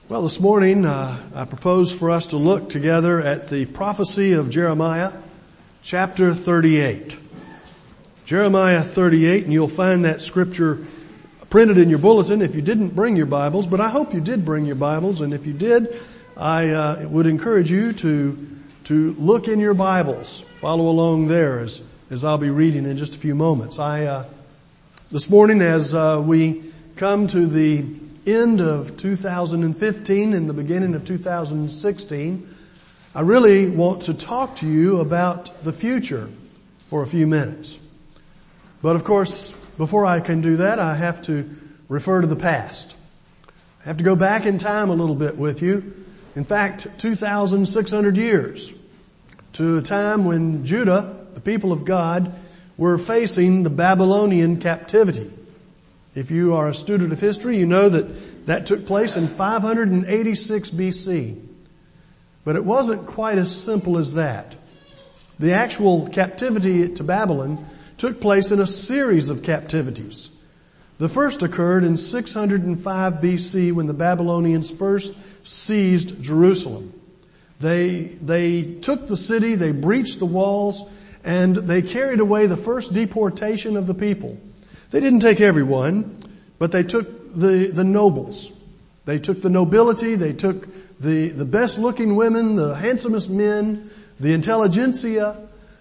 Well, this morning I propose for us to look together at the prophecy of Jeremiah, chapter 38. Jeremiah 38, and you'll find that scripture printed in your bulletin if you didn't bring your Bibles, but I hope you did bring your Bibles, and if you did, I would encourage you to look in your Bibles. Follow along there as I'll be reading in just a few moments. This morning as we come to the end of 2015 and the beginning of 2016, I really want to talk to you about the future for a few minutes. But of course, before I can do that, I have to refer to the past. I have to go back in time a little bit with you. In fact, 2,600 years to a time when Judah, the people of God, were facing the Babylonian captivity. If you are a student of history, you know that took place in 586 BC. But it wasn't quite as simple as that. The actual captivity to Babylon took place in a series of captivities. The first occurred in 605 BC when the Babylonians first seized Jerusalem. They took the city, they breached the walls, and they carried away the first deportation of the people. They didn't take everyone, but they took the nobles. They took the nobility, they took the best looking women, the handsomest men, the intelligentsia,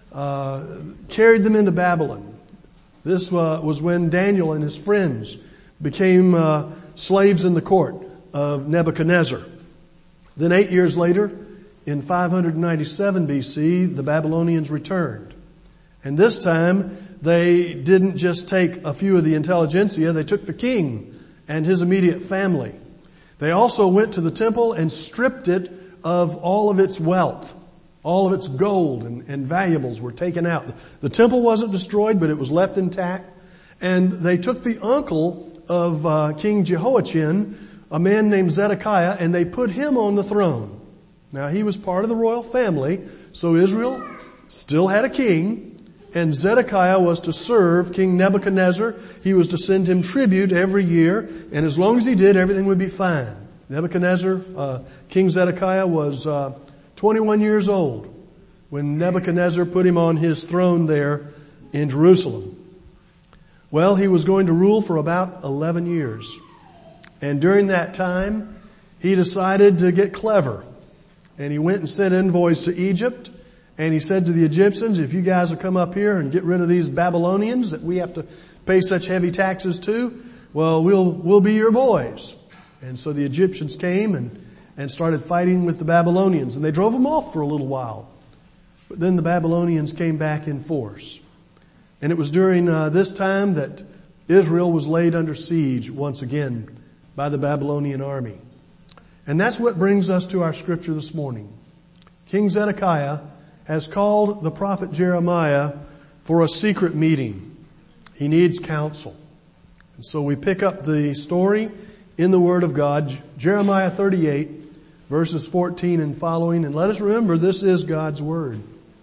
carried them into Babylon. This was when Daniel and his friends became slaves in the court of Nebuchadnezzar. Then 8 years later, in 597 BC, the Babylonians returned. And this time, they didn't just take a few of the intelligentsia, they took the king and his immediate family. They also went to the temple and stripped it of all of its wealth. All of its gold and valuables were taken out. The temple wasn't destroyed, but it was left intact. And they took the uncle of King Jehoiachin, a man named Zedekiah, and they put him on the throne. Now, he was part of the royal family, so Israel still had a king. And Zedekiah was to serve King Nebuchadnezzar. He was to send him tribute every year. And as long as he did, everything would be fine. Nebuchadnezzar, King Zedekiah was 21 years old when Nebuchadnezzar put him on his throne there in Jerusalem. Well, he was going to rule for about 11 years. And during that time, he decided to get clever. And he went and sent envoys to Egypt. And he said to the Egyptians, if you guys will come up here and get rid of these Babylonians that we have to pay such heavy taxes to, well, we'll be your boys. And so the Egyptians came and started fighting with the Babylonians. And they drove them off for a little while. But then the Babylonians came back in force. And it was during this time that Israel was laid under siege once again by the Babylonian army. And that's what brings us to our scripture this morning. King Zedekiah has called the prophet Jeremiah for a secret meeting. He needs counsel. And so we pick up the story in the Word of God, Jeremiah 38, verses 14 and following. And let us remember, this is God's Word.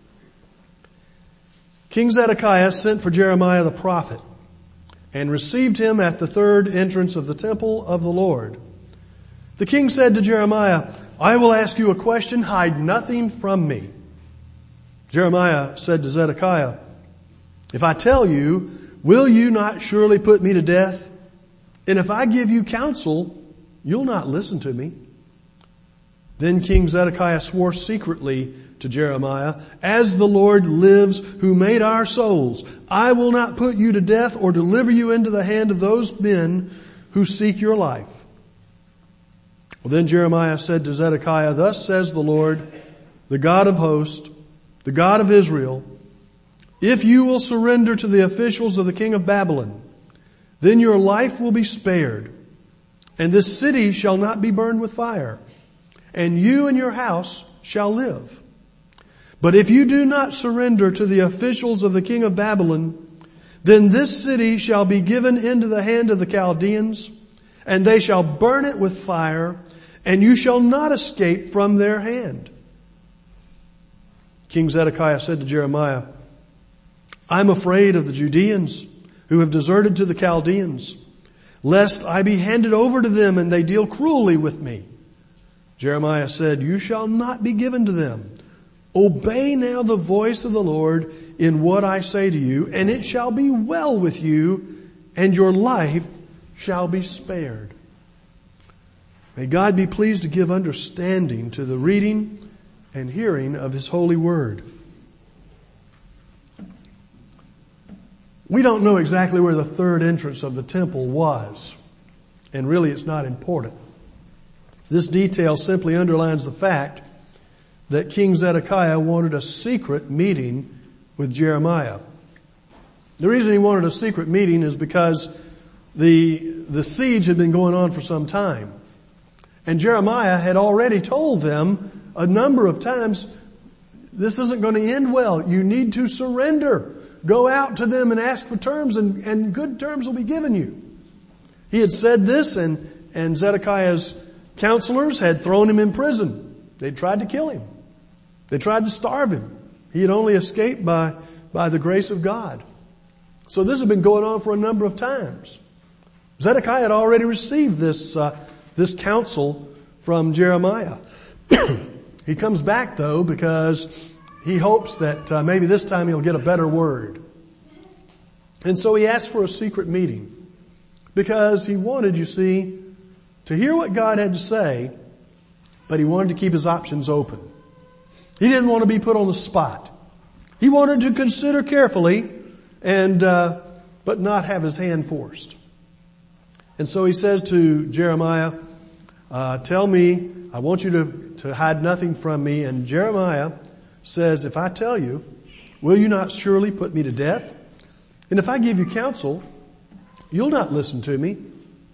King Zedekiah sent for Jeremiah the prophet and received him at the third entrance of the temple of the Lord. The king said to Jeremiah, I will ask you a question, hide nothing from me. Jeremiah said to Zedekiah, if I tell you, will you not surely put me to death? And if I give you counsel, you'll not listen to me. Then King Zedekiah swore secretly to Jeremiah, as the Lord lives who made our souls, I will not put you to death or deliver you into the hand of those men who seek your life. Well, then Jeremiah said to Zedekiah, thus says the Lord, the God of hosts, the God of Israel, if you will surrender to the officials of the king of Babylon, then your life will be spared, and this city shall not be burned with fire, and you and your house shall live. But if you do not surrender to the officials of the king of Babylon, then this city shall be given into the hand of the Chaldeans, and they shall burn it with fire, and you shall not escape from their hand. King Zedekiah said to Jeremiah, I'm afraid of the Judeans who have deserted to the Chaldeans, lest I be handed over to them and they deal cruelly with me. Jeremiah said, "You shall not be given to them. Obey now the voice of the Lord in what I say to you, and it shall be well with you, and your life shall be spared." May God be pleased to give understanding to the reading and hearing of His holy word. We don't know exactly where the third entrance of the temple was, and really it's not important. This detail simply underlines the fact that King Zedekiah wanted a secret meeting with Jeremiah. The reason he wanted a secret meeting is because the siege had been going on for some time. And Jeremiah had already told them a number of times, this isn't going to end well. You need to surrender. Go out to them and ask for terms, and good terms will be given you. He had said this, and Zedekiah's counselors had thrown him in prison. They tried to kill him. They tried to starve him. He had only escaped by the grace of God. So this had been going on for a number of times. Zedekiah had already received this counsel from Jeremiah. He comes back though because he hopes that maybe this time he'll get a better word. And so he asked for a secret meeting because he wanted, you see, to hear what God had to say, but he wanted to keep his options open. He didn't want to be put on the spot. He wanted to consider carefully but not have his hand forced. And so he says to Jeremiah, tell me, I want you to hide nothing from me. And Jeremiah says, if I tell you, will you not surely put me to death? And if I give you counsel, you'll not listen to me.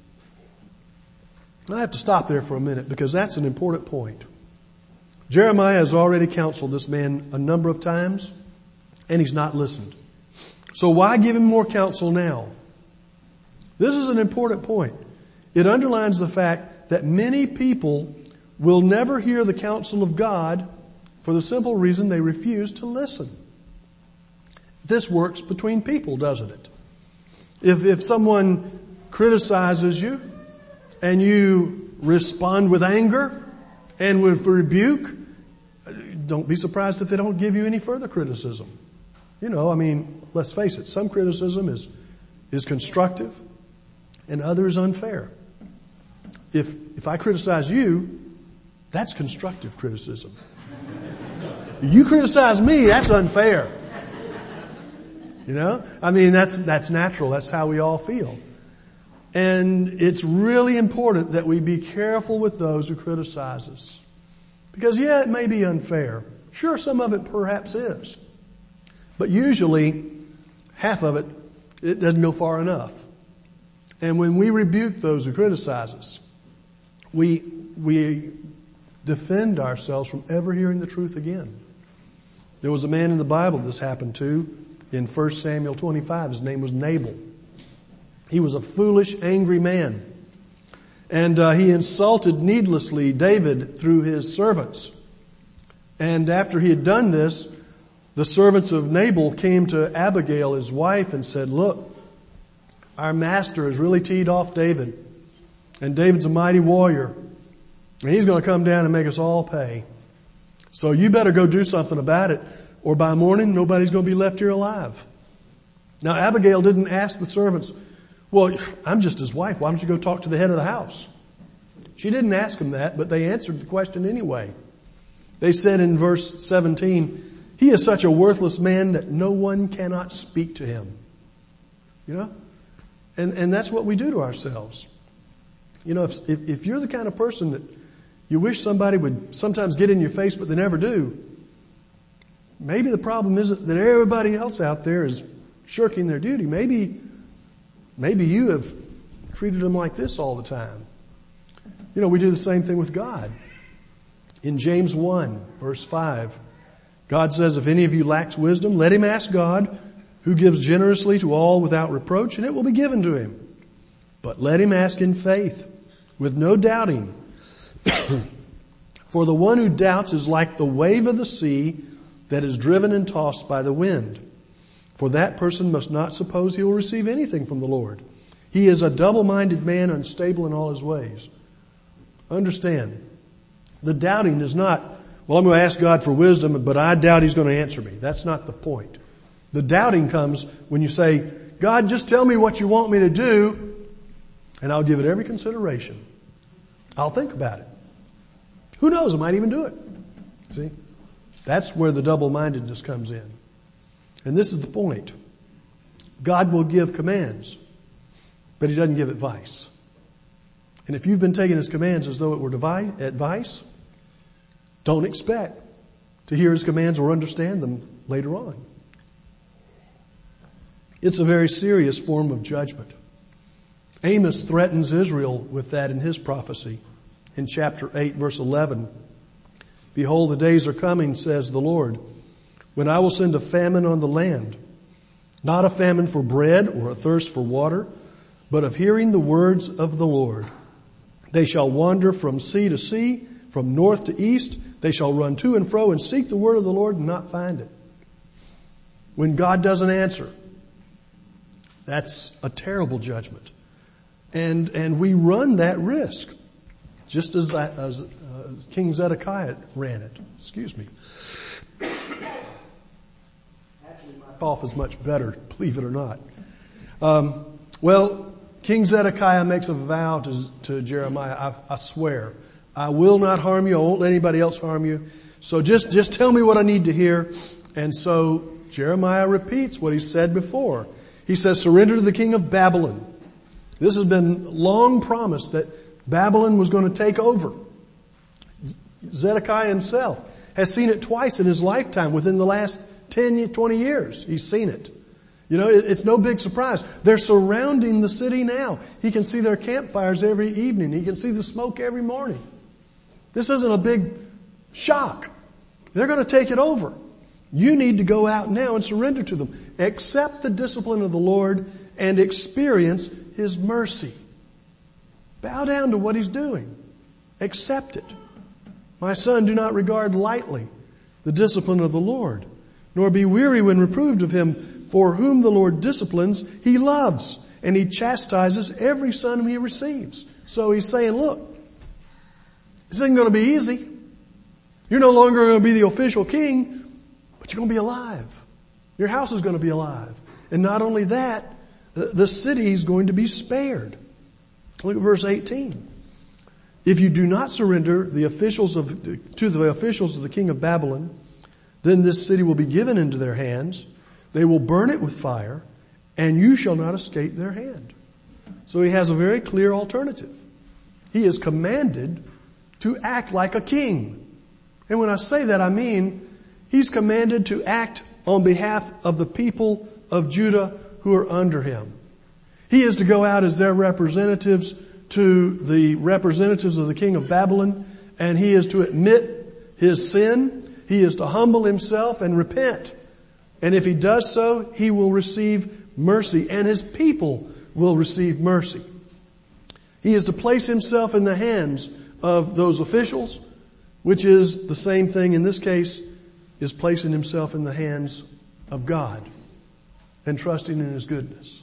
I have to stop there for a minute because that's an important point. Jeremiah has already counseled this man a number of times, and he's not listened. So why give him more counsel now? This is an important point. It underlines the fact that many people will never hear the counsel of God for the simple reason they refuse to listen. This works between people, doesn't it? If someone criticizes you and you respond with anger and with rebuke, don't be surprised if they don't give you any further criticism. Let's face it, some criticism is constructive and other is unfair. If I criticize you, that's constructive criticism. You criticize me, that's unfair. That's natural. That's how we all feel. And it's really important that we be careful with those who criticize us. Because it may be unfair. Sure, some of it perhaps is. But usually, half of it doesn't go far enough. And when we rebuke those who criticize us, we defend ourselves from ever hearing the truth again. There was a man in the Bible this happened to in 1 Samuel 25. His name was Nabal. He was a foolish, angry man. And he insulted needlessly David through his servants. And after he had done this, the servants of Nabal came to Abigail, his wife, and said, look, our master has really teed off David. And David's a mighty warrior. And he's going to come down and make us all pay. So you better go do something about it, or by morning nobody's going to be left here alive. Now Abigail didn't ask the servants, well, I'm just his wife. Why don't you go talk to the head of the house? She didn't ask him that, but they answered the question anyway. They said in verse 17, he is such a worthless man that no one cannot speak to him. And that's what we do to ourselves. If you're the kind of person that you wish somebody would sometimes get in your face, but they never do, maybe the problem isn't that everybody else out there is shirking their duty. Maybe you have treated them like this all the time. We do the same thing with God. In James 1, verse 5, God says, if any of you lacks wisdom, let him ask God, who gives generously to all without reproach, and it will be given to him. But let him ask in faith, with no doubting. For the one who doubts is like the wave of the sea that is driven and tossed by the wind. For that person must not suppose he will receive anything from the Lord. He is a double-minded man, unstable in all his ways. Understand, The doubting is not, well, I'm going to ask God for wisdom, but I doubt He's going to answer me. That's not the point. The doubting comes when you say, God, just tell me what you want me to do, and I'll give it every consideration. I'll think about it. Who knows? I might even do it. See? That's where the double-mindedness comes in. And this is the point. God will give commands, but He doesn't give advice. And if you've been taking His commands as though it were advice, don't expect to hear His commands or understand them later on. It's a very serious form of judgment. Amos threatens Israel with that in his prophecy. In chapter 8, verse 11, behold, the days are coming, says the Lord, when I will send a famine on the land, not a famine for bread or a thirst for water, but of hearing the words of the Lord. They shall wander from sea to sea, from north to east. They shall run to and fro and seek the word of the Lord and not find it. When God doesn't answer, that's a terrible judgment. And we run that risk, just as King Zedekiah ran it. Excuse me. Actually, my cough is much better, believe it or not. Well, King Zedekiah makes a vow to Jeremiah. I swear, I will not harm you. I won't let anybody else harm you. So just tell me what I need to hear. And so Jeremiah repeats what he said before. He says, surrender to the king of Babylon. This has been long promised that Babylon was going to take over. Zedekiah himself has seen it twice in his lifetime within the last 10, 20 years. He's seen it. You know, it's no big surprise. They're surrounding the city now. He can see their campfires every evening. He can see the smoke every morning. This isn't a big shock. They're going to take it over. You need to go out now and surrender to them. Accept the discipline of the Lord and experience His mercy. Bow down to what He's doing. Accept it. My son, do not regard lightly the discipline of the Lord, nor be weary when reproved of Him. For whom the Lord disciplines, He loves, and He chastises every son whom He receives. So He's saying, look, this isn't going to be easy. You're no longer going to be the official king, but you're going to be alive. Your house is going to be alive. And not only that, the city is going to be spared. Look at verse 18. If you do not surrender to the officials of the king of Babylon, then this city will be given into their hands. They will burn it with fire, and you shall not escape their hand. So he has a very clear alternative. He is commanded to act like a king. And when I say that, I mean he's commanded to act on behalf of the people of Judah who are under him. He is to go out as their representatives to the representatives of the king of Babylon, and he is to admit his sin. He is to humble himself and repent. And if he does so, he will receive mercy, and his people will receive mercy. He is to place himself in the hands of those officials, which is the same thing in this case, is placing himself in the hands of God and trusting in His goodness.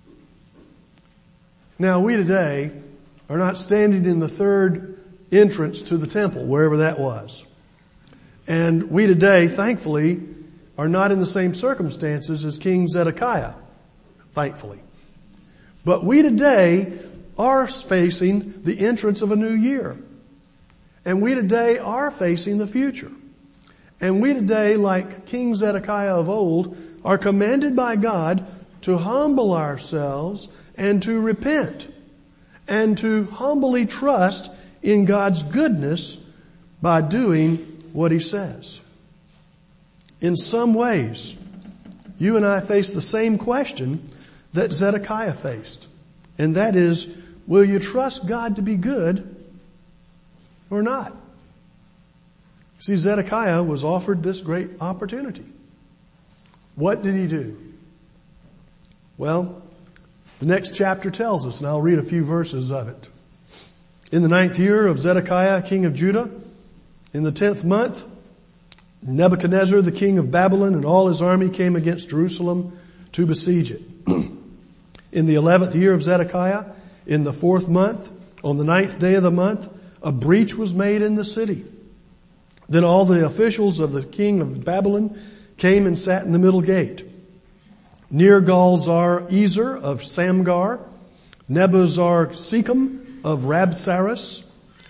Now, we today are not standing in the third entrance to the temple, wherever that was. And we today, thankfully, are not in the same circumstances as King Zedekiah, thankfully. But we today are facing the entrance of a new year. And we today are facing the future. And we today, like King Zedekiah of old, are commanded by God to humble ourselves and to repent and to humbly trust in God's goodness by doing what He says. In some ways, you and I face the same question that Zedekiah faced. And that is, will you trust God to be good or not? See, Zedekiah was offered this great opportunity. What did he do? Well, the next chapter tells us, and I'll read a few verses of it. In the 9th year of Zedekiah, king of Judah, in the 10th month, Nebuchadnezzar, the king of Babylon, and all his army came against Jerusalem to besiege it. In the 11th year of Zedekiah, in the 4th month, on the 9th day of the month, a breach was made in the city. Then all the officials of the king of Babylon came and sat in the middle gate. Nergal-Zar-Ezer of Samgar, Nebuzar-Sechem of Rabsaris,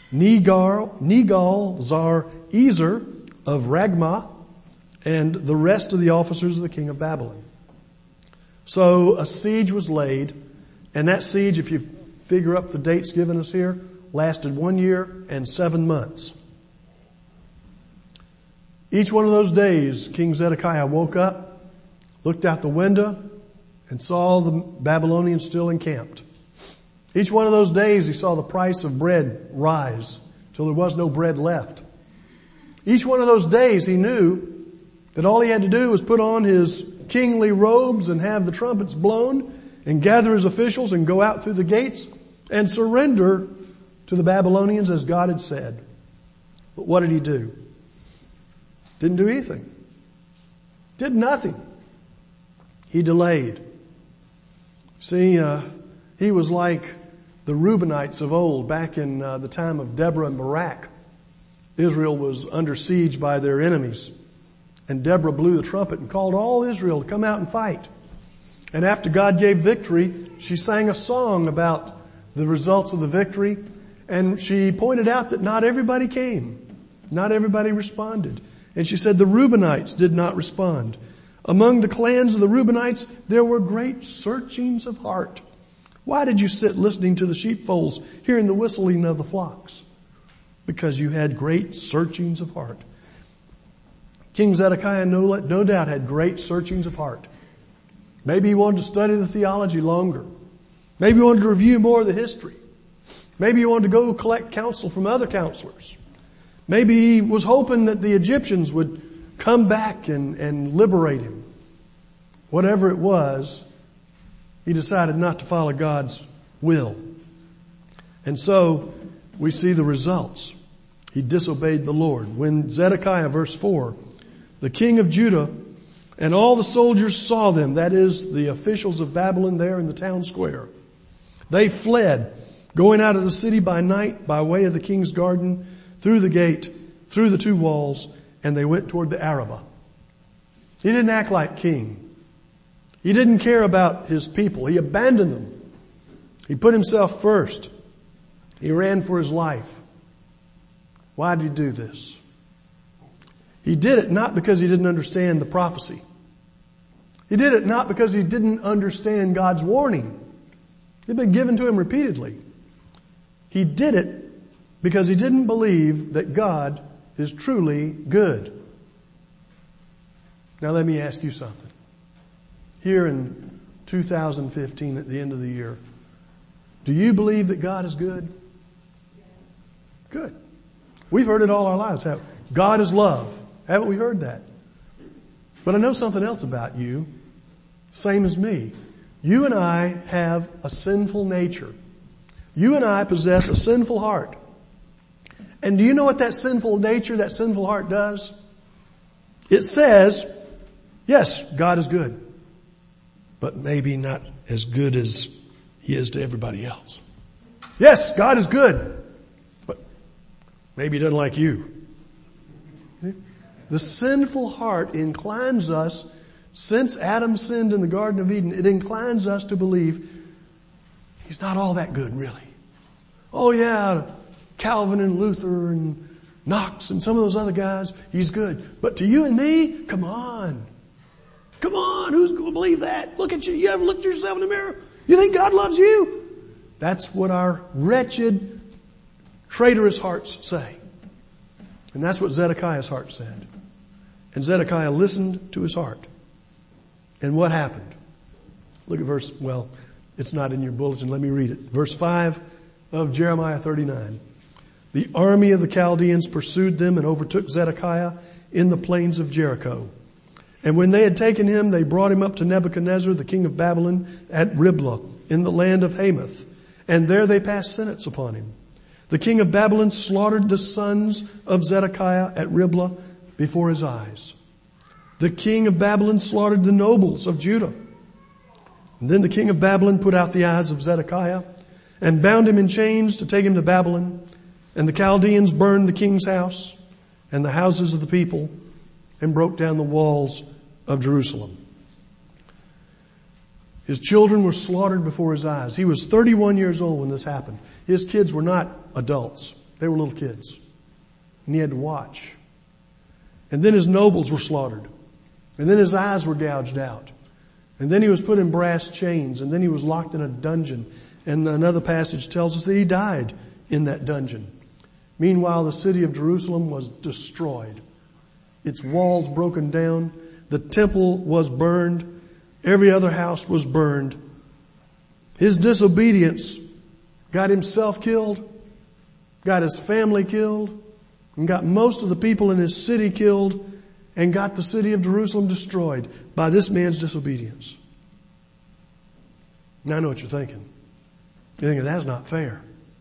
Negal-Zar-Ezer of Ragmah, and the rest of the officers of the king of Babylon. So a siege was laid, and that siege, if you figure up the dates given us here, lasted 1 year and 7 months. Each one of those days, King Zedekiah woke up, looked out the window, and saw the Babylonians still encamped. Each one of those days, he saw the price of bread rise till there was no bread left. Each one of those days, he knew that all he had to do was put on his kingly robes and have the trumpets blown and gather his officials and go out through the gates and surrender to the Babylonians as God had said. But what did he do? Didn't do anything. Did nothing. He delayed. See, he was like the Reubenites of old back in the time of Deborah and Barak. Israel was under siege by their enemies. And Deborah blew the trumpet and called all Israel to come out and fight. And after God gave victory, she sang a song about the results of the victory. And she pointed out that not everybody came. Not everybody responded. And she said the Reubenites did not respond. Among the clans of the Reubenites, there were great searchings of heart. Why did you sit listening to the sheepfolds, hearing the whistling of the flocks? Because you had great searchings of heart. King Zedekiah no doubt had great searchings of heart. Maybe he wanted to study the theology longer. Maybe he wanted to review more of the history. Maybe he wanted to go collect counsel from other counselors. Maybe he was hoping that the Egyptians would come back and liberate him. Whatever it was, he decided not to follow God's will. And so we see the results. He disobeyed the Lord. When Zedekiah, verse 4, the king of Judah and all the soldiers saw them, that is, the officials of Babylon there in the town square, they fled, going out of the city by night by way of the king's garden, through the gate, through the 2 walls, and they went toward the Arabah. He didn't act like king. He didn't care about his people. He abandoned them. He put himself first. He ran for his life. Why did he do this? He did it not because he didn't understand the prophecy. He did it not because he didn't understand God's warning. It had been given to him repeatedly. He did it because he didn't believe that God is truly good. Now let me ask you something. Here in 2015 at the end of the year, do you believe that God is good? Good. We've heard it all our lives. God is love. Haven't we heard that? But I know something else about you. Same as me. You and I have a sinful nature. You and I possess a sinful heart. And do you know what that sinful nature, that sinful heart does? It says, yes, God is good, but maybe not as good as He is to everybody else. Yes, God is good, but maybe He doesn't like you. The sinful heart inclines us, since Adam sinned in the Garden of Eden, it inclines us to believe He's not all that good, really. Oh yeah, Calvin and Luther and Knox and some of those other guys, He's good. But to you and me, come on. Come on, who's going to believe that? Look at you. You ever looked at yourself in the mirror? You think God loves you? That's what our wretched, traitorous hearts say. And that's what Zedekiah's heart said. And Zedekiah listened to his heart. And what happened? Look at it's not in your bulletin. Let me read it. Verse 5 of Jeremiah 39. The army of the Chaldeans pursued them and overtook Zedekiah in the plains of Jericho. And when they had taken him, they brought him up to Nebuchadnezzar, the king of Babylon, at Riblah, in the land of Hamath. And there they passed sentence upon him. The king of Babylon slaughtered the sons of Zedekiah at Riblah before his eyes. The king of Babylon slaughtered the nobles of Judah. And then the king of Babylon put out the eyes of Zedekiah and bound him in chains to take him to Babylon. And the Chaldeans burned the king's house and the houses of the people and broke down the walls of Jerusalem. His children were slaughtered before his eyes. He was 31 years old when this happened. His kids were not adults. They were little kids. And he had to watch. And then his nobles were slaughtered. And then his eyes were gouged out. And then he was put in brass chains. And then he was locked in a dungeon. And another passage tells us that he died in that dungeon. Meanwhile, the city of Jerusalem was destroyed. Its walls broken down. The temple was burned. Every other house was burned. His disobedience got himself killed, got his family killed, and got most of the people in his city killed, and got the city of Jerusalem destroyed by this man's disobedience. Now I know what you're thinking. You're thinking, that's not fair.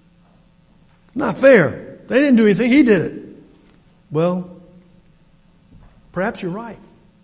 Not fair. They didn't do anything. He did it. Well, perhaps you're right.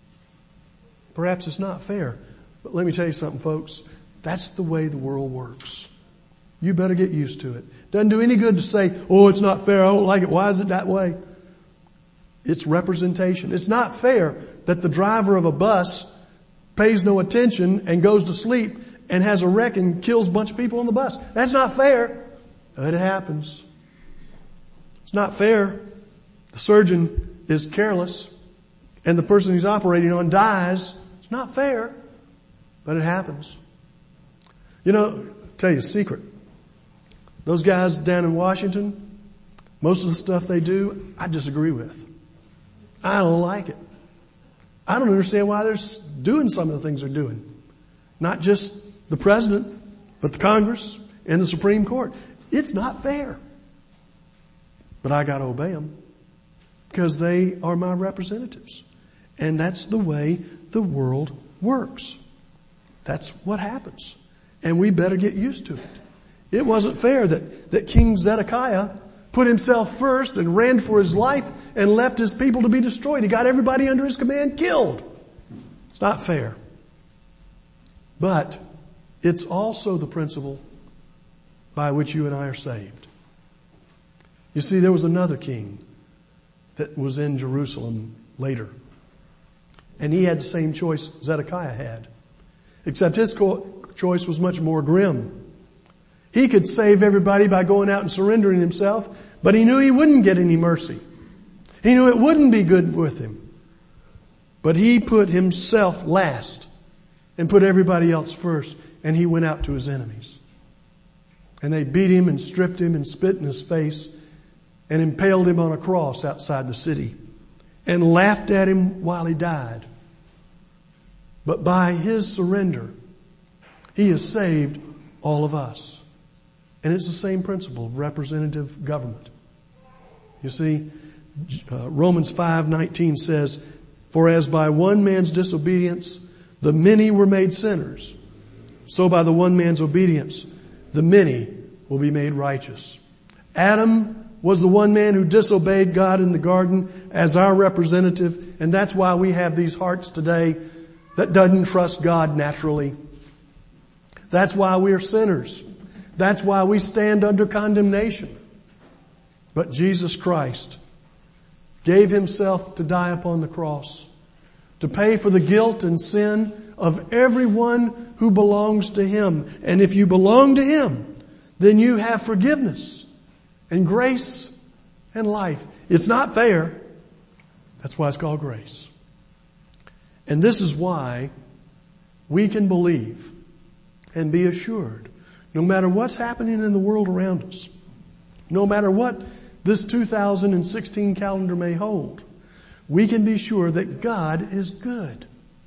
Perhaps it's not fair. But let me tell you something, folks. That's the way the world works. You better get used to it. Doesn't do any good to say, oh, it's not fair. I don't like it. Why is it that way? It's representation. It's not fair that the driver of a bus pays no attention and goes to sleep and has a wreck and kills a bunch of people on the bus. That's not fair. But it happens. It's not fair. The surgeon is careless and the person he's operating on dies. It's not fair. But it happens. You know, I'll tell you a secret. Those guys down in Washington, most of the stuff they do, I disagree with. I don't like it. I don't understand why they're doing some of the things they're doing. Not just the president, but the Congress and the Supreme Court. It's not fair. But I gotta obey them because they are my representatives. And that's the way the world works. That's what happens. And we better get used to it. It wasn't fair that King Zedekiah put himself first and ran for his life and left his people to be destroyed. He got everybody under his command killed. It's not fair. But it's also the principle by which you and I are saved. You see, there was another king that was in Jerusalem later. And he had the same choice Zedekiah had. Except his choice was much more grim. He could save everybody by going out and surrendering himself, but he knew he wouldn't get any mercy. He knew it wouldn't be good with him. But he put himself last and put everybody else first, and he went out to his enemies. And they beat him and stripped him and spit in his face and impaled him on a cross outside the city and laughed at him while he died. But by his surrender, he has saved all of us. And it's the same principle of representative government. You see, Romans 5:19 says, for as by one man's disobedience, the many were made sinners, so by the one man's obedience, the many will be made righteous. Adam was the one man who disobeyed God in the garden as our representative, and that's why we have these hearts today that doesn't trust God naturally. That's why we are sinners. That's why we stand under condemnation. But Jesus Christ gave himself to die upon the cross, to pay for the guilt and sin of everyone who belongs to him. And if you belong to him, then you have forgiveness and grace and life. It's not fair. That's why it's called grace. And this is why we can believe and be assured, no matter what's happening in the world around us, no matter what this 2016 calendar may hold, we can be sure that God is good.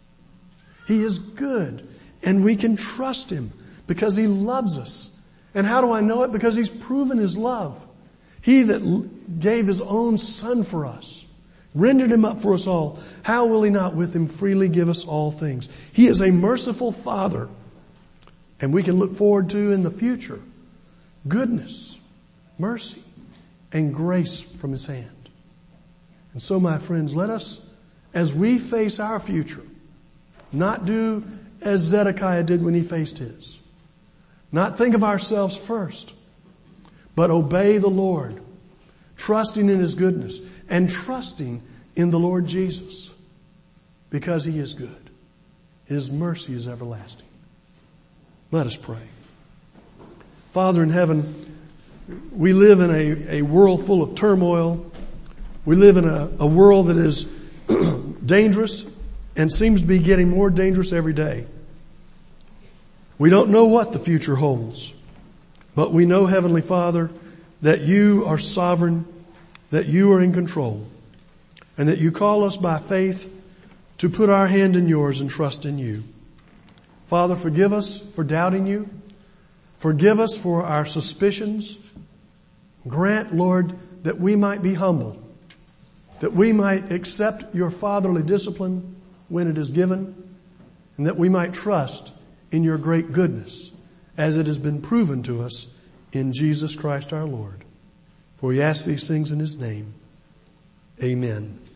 He is good. And we can trust him because he loves us. And how do I know it? Because he's proven his love. He that gave his own son for us, rendered him up for us all, how will he not with him freely give us all things? He is a merciful Father. And we can look forward to in the future goodness, mercy, and grace from his hand. And so, my friends, let us, as we face our future, not do as Zedekiah did when he faced his. Not think of ourselves first, but obey the Lord trusting in His goodness, and trusting in the Lord Jesus, because He is good. His mercy is everlasting. Let us pray. Father in heaven, we live in a world full of turmoil. We live in a world that is dangerous and seems to be getting more dangerous every day. We don't know what the future holds, but we know, Heavenly Father, that You are sovereign, that You are in control, and that You call us by faith to put our hand in Yours and trust in You. Father, forgive us for doubting You. Forgive us for our suspicions. Grant, Lord, that we might be humble, that we might accept Your fatherly discipline when it is given, and that we might trust in Your great goodness as it has been proven to us in Jesus Christ our Lord. For we ask these things in His name. Amen.